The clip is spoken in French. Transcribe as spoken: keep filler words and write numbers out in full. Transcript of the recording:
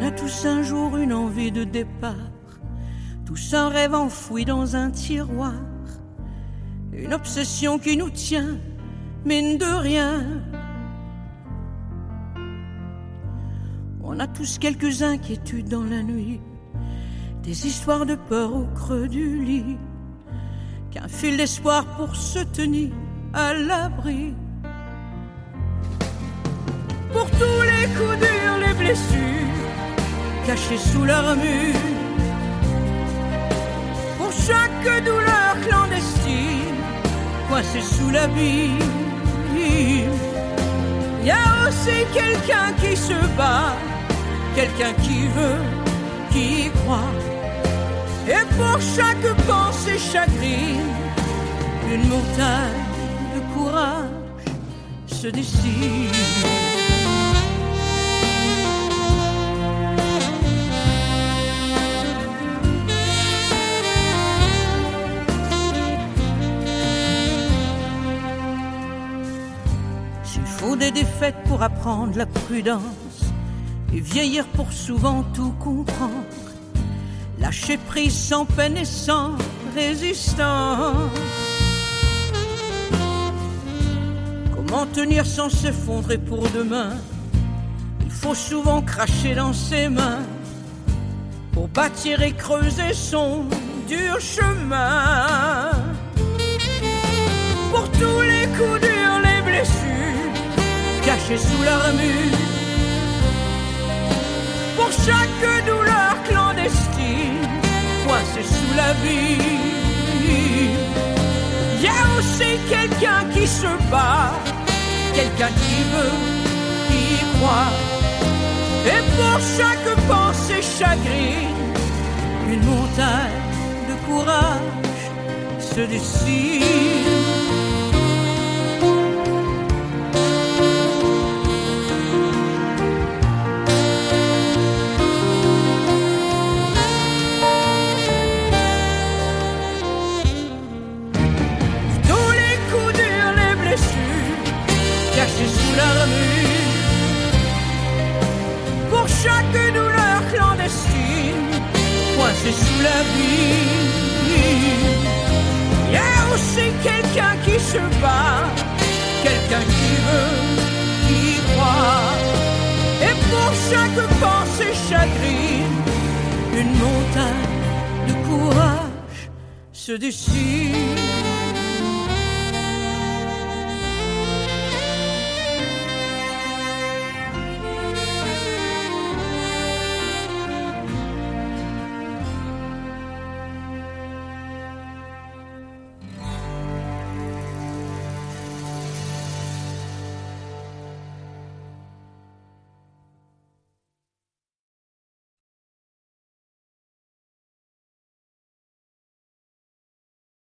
a tous un jour une envie de départ, tous un rêve enfoui dans un tiroir, une obsession qui nous tient, mine de rien. On a tous quelques inquiétudes dans la nuit, des histoires de peur au creux du lit, qu'un fil d'espoir pour se tenir à l'abri. Pour tous les coups durs, les blessures cachées sous l'armure, pour chaque douleur clandestine coincée sous l'habit, il y a aussi quelqu'un qui se bat, quelqu'un qui veut, qui y croit. Et pour chaque pensée chagrine, une montagne de courage se dessine. S'il faut des défaites pour apprendre la prudence et vieillir pour souvent tout comprendre, lâcher prise sans peine et sans résistance. Comment tenir sans s'effondrer pour demain? Il faut souvent cracher dans ses mains pour bâtir et creuser son dur chemin. Pour tous les coups durs, les blessures cachées sous l'armure, pour chaque douleur clandestine coincée sous la vie, il y a aussi quelqu'un qui se bat, quelqu'un qui veut, qui y croit. Et pour chaque pensée chagrine, une montagne de courage se dessine. Cachés sous l'armure, pour chaque douleur clandestine coincée sous la vie, il y a aussi quelqu'un qui se bat, quelqu'un qui veut, qui y croit. Et pour chaque pensée chagrine, une montagne de courage se dessine.